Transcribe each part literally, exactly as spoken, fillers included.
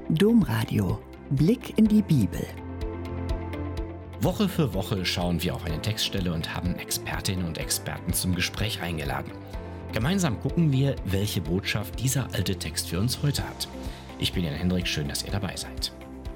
Domradio. Blick in die Bibel. Woche für Woche schauen wir auf eine Textstelle und haben Expertinnen und Experten zum Gespräch eingeladen. Gemeinsam gucken wir, welche Botschaft dieser alte Text für uns heute hat. Ich bin Jan Hendrik, schön, dass ihr dabei seid.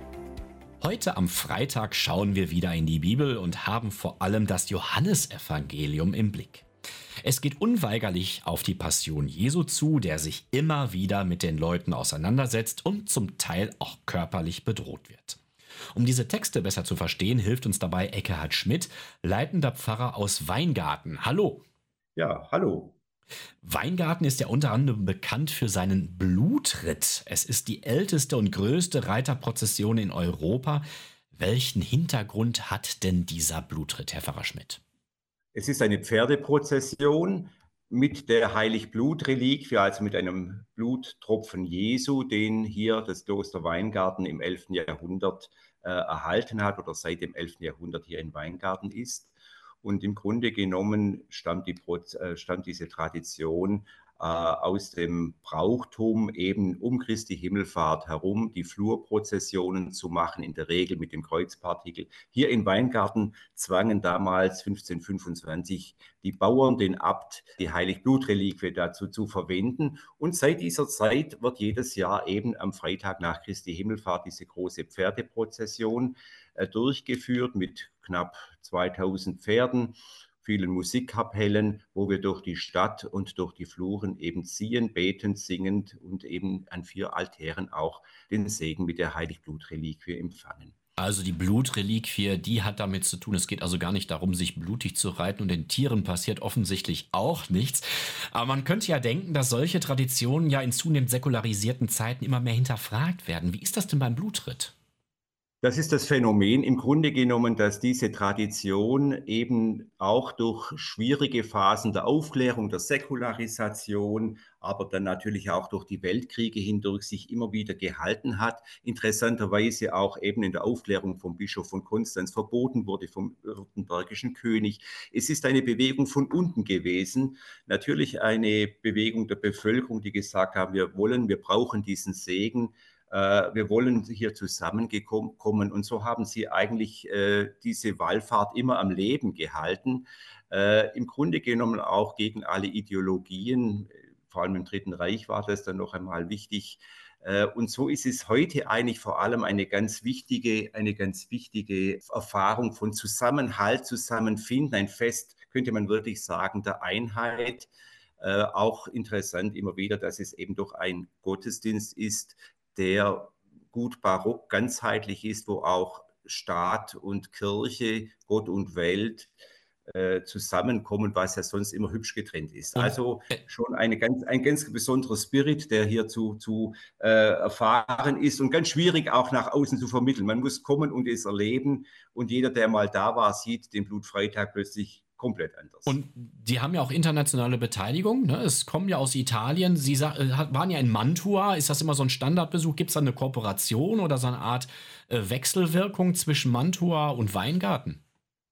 Heute am Freitag schauen wir wieder in die Bibel und haben vor allem das Johannesevangelium im Blick. Es geht unweigerlich auf die Passion Jesu zu, der sich immer wieder mit den Leuten auseinandersetzt und zum Teil auch körperlich bedroht wird. Um diese Texte besser zu verstehen, hilft uns dabei Ekkehard Schmidt, leitender Pfarrer aus Weingarten. Hallo! Ja, hallo! Weingarten ist ja unter anderem bekannt für seinen Blutritt. Es ist die älteste und größte Reiterprozession in Europa. Welchen Hintergrund hat denn dieser Blutritt, Herr Pfarrer Schmidt? Es ist eine Pferdprozession mit der Heiligblutreliquie, also mit einem Bluttropfen Jesu, den hier das Kloster Weingarten im elften Jahrhundert äh, erhalten hat oder seit dem elften Jahrhundert hier in Weingarten ist. Und im Grunde genommen stammt, die, äh, stammt diese Tradition äh, aus dem Brauchtum, eben um Christi Himmelfahrt herum die Flurprozessionen zu machen, in der Regel mit dem Kreuzpartikel. Hier in Weingarten zwangen damals fünfzehnhundertfünfundzwanzig die Bauern den Abt, die Heiligblutreliquie dazu zu verwenden. Und seit dieser Zeit wird jedes Jahr eben am Freitag nach Christi Himmelfahrt diese große Pferdeprozession äh, durchgeführt mit knapp zweitausend Pferden, vielen Musikkapellen, wo wir durch die Stadt und durch die Fluren eben ziehen, betend, singend und eben an vier Altären auch den Segen mit der Heiligblutreliquie empfangen. Also die Blutreliquie, die hat damit zu tun. Es geht also gar nicht darum, sich blutig zu reiten, und den Tieren passiert offensichtlich auch nichts. Aber man könnte ja denken, dass solche Traditionen ja in zunehmend säkularisierten Zeiten immer mehr hinterfragt werden. Wie ist das denn beim Blutritt? Das ist das Phänomen im Grunde genommen, dass diese Tradition eben auch durch schwierige Phasen der Aufklärung, der Säkularisation, aber dann natürlich auch durch die Weltkriege hindurch sich immer wieder gehalten hat. Interessanterweise auch eben in der Aufklärung vom Bischof von Konstanz verboten wurde, vom württembergischen König. Es ist eine Bewegung von unten gewesen, natürlich eine Bewegung der Bevölkerung, die gesagt haben, wir wollen, wir brauchen diesen Segen. Wir wollen hier zusammenkommen, und so haben sie eigentlich äh, diese Wallfahrt immer am Leben gehalten. Äh, im Grunde genommen auch gegen alle Ideologien, vor allem im Dritten Reich war das dann noch einmal wichtig. Äh, und so ist es heute eigentlich vor allem eine ganz wichtige, eine ganz wichtige Erfahrung von Zusammenhalt, Zusammenfinden, ein Fest, könnte man wirklich sagen, der Einheit. Äh, auch interessant immer wieder, dass es eben doch ein Gottesdienst ist, der gut barock ganzheitlich ist, wo auch Staat und Kirche, Gott und Welt äh, zusammenkommen, was ja sonst immer hübsch getrennt ist. Also schon eine ganz, ein ganz besonderer Spirit, der hier zu, zu äh, erfahren ist und ganz schwierig auch nach außen zu vermitteln. Man muss kommen und es erleben, und jeder, der mal da war, sieht den Blutfreitag plötzlich komplett anders. Und die haben ja auch internationale Beteiligung, ne? Es kommen ja aus Italien. Sie waren ja in Mantua. Ist das immer so ein Standardbesuch? Gibt es da eine Kooperation oder so eine Art äh, Wechselwirkung zwischen Mantua und Weingarten?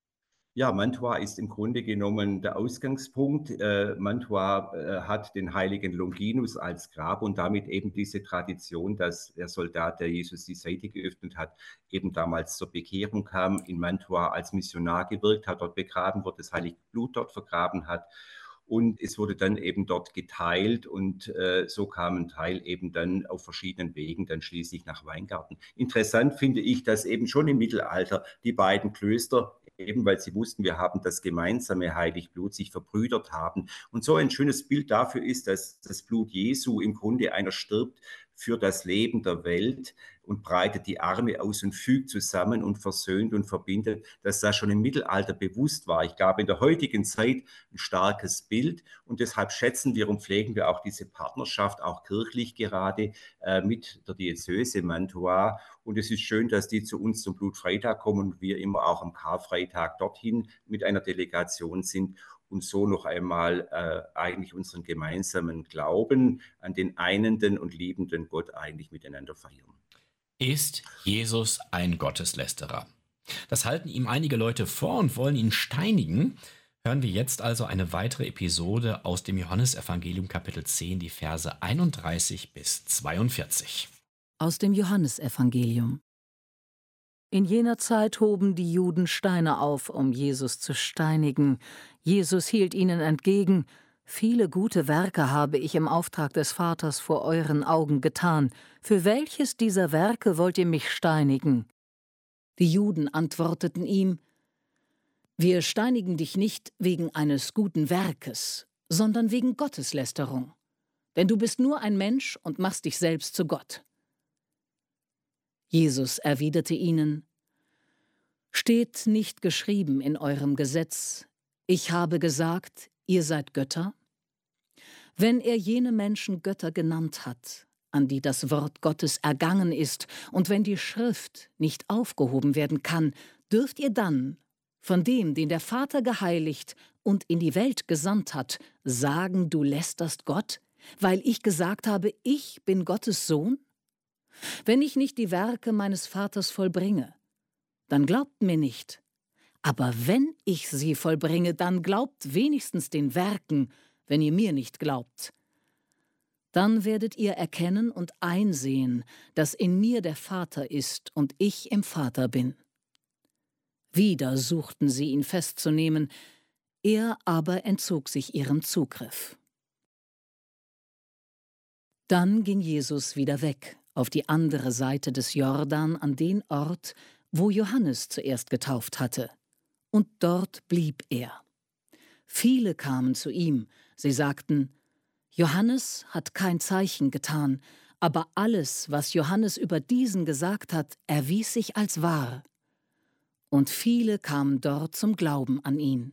Ja, Mantua ist im Grunde genommen der Ausgangspunkt. Äh, Mantua äh, hat den heiligen Longinus als Grab und damit eben diese Tradition, dass der Soldat, der Jesus die Seite geöffnet hat, eben damals zur Bekehrung kam, in Mantua als Missionar gewirkt hat, dort begraben wurde, das heilige Blut dort vergraben hat. Und es wurde dann eben dort geteilt, und äh, so kam ein Teil eben dann auf verschiedenen Wegen dann schließlich nach Weingarten. Interessant finde ich, dass eben schon im Mittelalter die beiden Klöster, eben weil sie wussten, wir haben das gemeinsame Heiligblut, sich verbrüdert haben. Und so ein schönes Bild dafür ist, dass das Blut Jesu im Grunde, einer stirbt für das Leben der Welt und breitet die Arme aus und fügt zusammen und versöhnt und verbindet, dass das schon im Mittelalter bewusst war. Ich glaube, in der heutigen Zeit ein starkes Bild, und deshalb schätzen wir und pflegen wir auch diese Partnerschaft, auch kirchlich gerade, äh, mit der Diözese Mantua. Und es ist schön, dass die zu uns zum Blutfreitag kommen und wir immer auch am Karfreitag dorthin mit einer Delegation sind und so noch einmal äh, eigentlich unseren gemeinsamen Glauben an den einenden und liebenden Gott eigentlich miteinander feiern. Ist Jesus ein Gotteslästerer? Das halten ihm einige Leute vor und wollen ihn steinigen. Hören wir jetzt also eine weitere Episode aus dem Johannesevangelium Kapitel zehn, die Verse einunddreißig bis zweiundvierzig. Aus dem Johannesevangelium. In jener Zeit hoben die Juden Steine auf, um Jesus zu steinigen. Jesus hielt ihnen entgegen: Viele gute Werke habe ich im Auftrag des Vaters vor euren Augen getan. Für welches dieser Werke wollt ihr mich steinigen? Die Juden antworteten ihm: Wir steinigen dich nicht wegen eines guten Werkes, sondern wegen Gotteslästerung. Denn du bist nur ein Mensch und machst dich selbst zu Gott. Jesus erwiderte ihnen: Steht nicht geschrieben in eurem Gesetz: Ich habe gesagt, ihr seid Götter? Wenn er jene Menschen Götter genannt hat, an die das Wort Gottes ergangen ist, und wenn die Schrift nicht aufgehoben werden kann, dürft ihr dann von dem, den der Vater geheiligt und in die Welt gesandt hat, sagen, du lästerst Gott, weil ich gesagt habe, ich bin Gottes Sohn? Wenn ich nicht die Werke meines Vaters vollbringe, dann glaubt mir nicht. Aber wenn ich sie vollbringe, dann glaubt wenigstens den Werken, wenn ihr mir nicht glaubt. Dann werdet ihr erkennen und einsehen, dass in mir der Vater ist und ich im Vater bin. Wieder suchten sie ihn festzunehmen, er aber entzog sich ihrem Zugriff. Dann ging Jesus wieder weg, auf die andere Seite des Jordan, an den Ort, wo Johannes zuerst getauft hatte. Und dort blieb er. Viele kamen zu ihm, sie sagten: Johannes hat kein Zeichen getan, aber alles, was Johannes über diesen gesagt hat, erwies sich als wahr. Und viele kamen dort zum Glauben an ihn.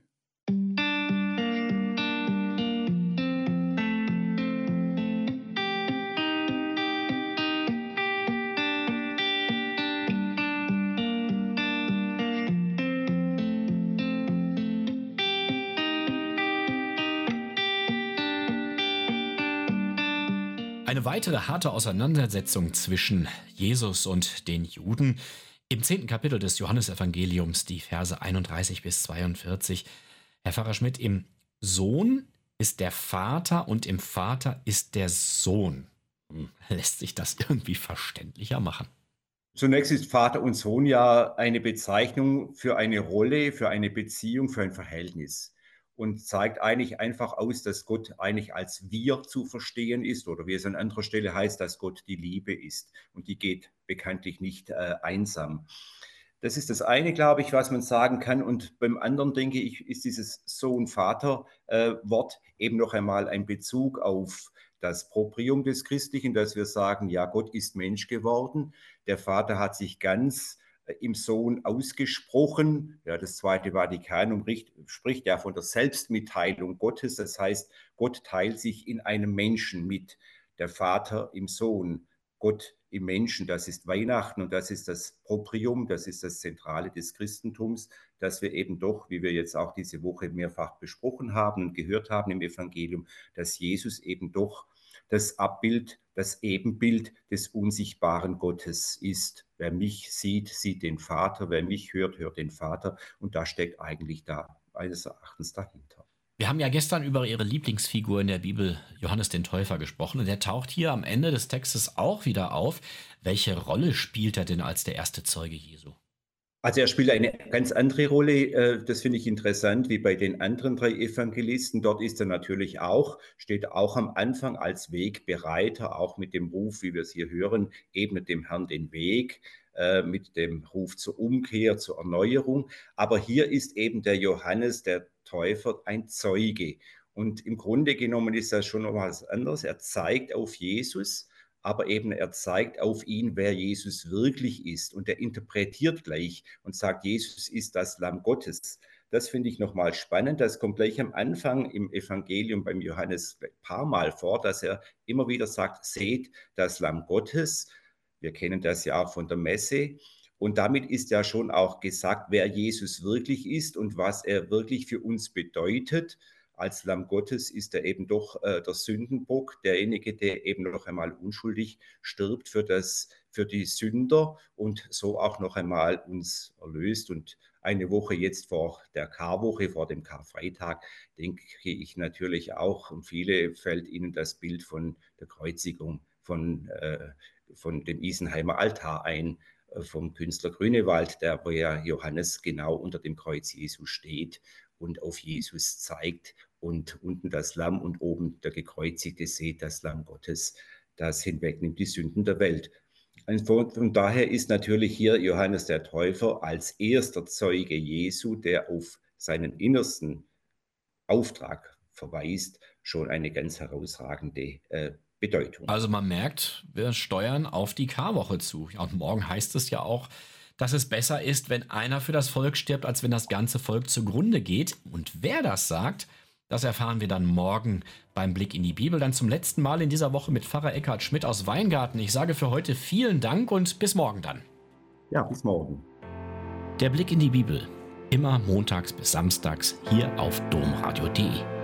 Eine weitere harte Auseinandersetzung zwischen Jesus und den Juden. Im zehnten Kapitel des Johannesevangeliums, die Verse einunddreißig bis zweiundvierzig. Herr Pfarrer Schmidt, im Sohn ist der Vater und im Vater ist der Sohn. Hm, lässt sich das irgendwie verständlicher machen? Zunächst ist Vater und Sohn ja eine Bezeichnung für eine Rolle, für eine Beziehung, für ein Verhältnis und zeigt eigentlich einfach aus, dass Gott eigentlich als wir zu verstehen ist oder wie es an anderer Stelle heißt, dass Gott die Liebe ist und die geht bekanntlich nicht äh, einsam. Das ist das eine, glaube ich, was man sagen kann. Und beim anderen, denke ich, ist dieses Sohn-Vater-Wort äh, eben noch einmal ein Bezug auf das Proprium des Christlichen, dass wir sagen, ja, Gott ist Mensch geworden. Der Vater hat sich ganz äh, im Sohn ausgesprochen. Ja, das Zweite Vatikanum spricht, spricht ja von der Selbstmitteilung Gottes. Das heißt, Gott teilt sich in einem Menschen mit. Der Vater im Sohn, Gott im Menschen, das ist Weihnachten und das ist das Proprium, das ist das Zentrale des Christentums, dass wir eben doch, wie wir jetzt auch diese Woche mehrfach besprochen haben und gehört haben im Evangelium, dass Jesus eben doch das Abbild, das Ebenbild des unsichtbaren Gottes ist. Wer mich sieht, sieht den Vater, wer mich hört, hört den Vater und da steckt eigentlich da meines Erachtens dahinter. Wir haben ja gestern über Ihre Lieblingsfigur in der Bibel, Johannes den Täufer, gesprochen und der taucht hier am Ende des Textes auch wieder auf. Welche Rolle spielt er denn als der erste Zeuge Jesu? Also er spielt eine ganz andere Rolle, das finde ich interessant, wie bei den anderen drei Evangelisten. Dort ist er natürlich auch, steht auch am Anfang als Wegbereiter, auch mit dem Ruf, wie wir es hier hören, ebnet dem Herrn den Weg, mit dem Ruf zur Umkehr, zur Erneuerung. Aber hier ist eben der Johannes, der Täufer, ein Zeuge. Und im Grunde genommen ist das schon noch was anderes. Er zeigt auf Jesus, aber eben er zeigt auf ihn, wer Jesus wirklich ist. Und er interpretiert gleich und sagt, Jesus ist das Lamm Gottes. Das finde ich nochmal spannend. Das kommt gleich am Anfang im Evangelium beim Johannes ein paar Mal vor, dass er immer wieder sagt, seht das Lamm Gottes. Wir kennen das ja auch von der Messe. Und damit ist ja schon auch gesagt, wer Jesus wirklich ist und was er wirklich für uns bedeutet. Als Lamm Gottes ist er eben doch äh, der Sündenbock, derjenige, der eben noch einmal unschuldig stirbt für, das, für die Sünder und so auch noch einmal uns erlöst. Und eine Woche jetzt vor der Karwoche, vor dem Karfreitag, denke ich natürlich auch, und viele fällt ihnen das Bild von der Kreuzigung von, äh, von dem Isenheimer Altar ein, äh, vom Künstler Grünewald, der, wo ja Johannes genau unter dem Kreuz Jesu steht und auf Jesus zeigt und unten das Lamm und oben der Gekreuzigte, seht das Lamm Gottes, das hinwegnimmt die Sünden der Welt. Und von, von daher ist natürlich hier Johannes der Täufer als erster Zeuge Jesu, der auf seinen innersten Auftrag verweist, schon eine ganz herausragende äh, Bedeutung. Also man merkt, wir steuern auf die Karwoche zu. Ja, und morgen heißt es ja auch, dass es besser ist, wenn einer für das Volk stirbt, als wenn das ganze Volk zugrunde geht. Und wer das sagt, das erfahren wir dann morgen beim Blick in die Bibel. Dann zum letzten Mal in dieser Woche mit Pfarrer Eckhard Schmidt aus Weingarten. Ich sage für heute vielen Dank und bis morgen dann. Ja, bis morgen. Der Blick in die Bibel. Immer montags bis samstags hier auf domradio punkt de.